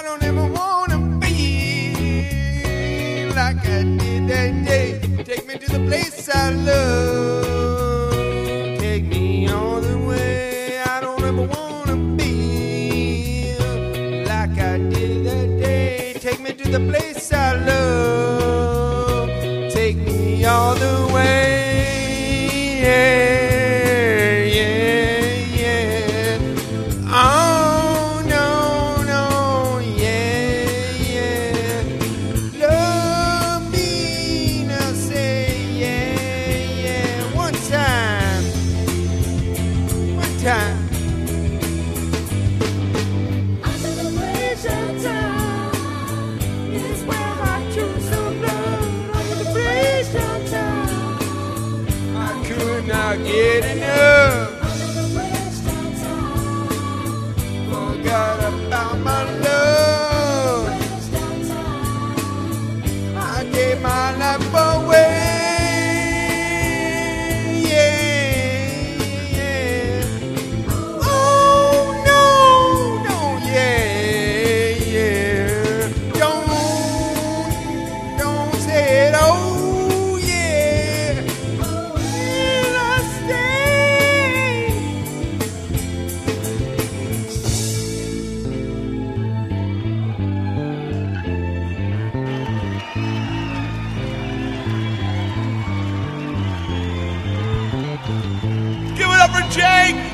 I don't ever wanna be like I did that day. Take me to the place I love. Take me all the way. I don't ever wanna be like I did that day. Take me to the place I love. Take me all the way. Yeah. Time. Celebration time is where I choose some love. Celebration time. I could not get enough. Celebration time. Forgot about my love. Celebration time. I gave my life away. Give it up for Jake!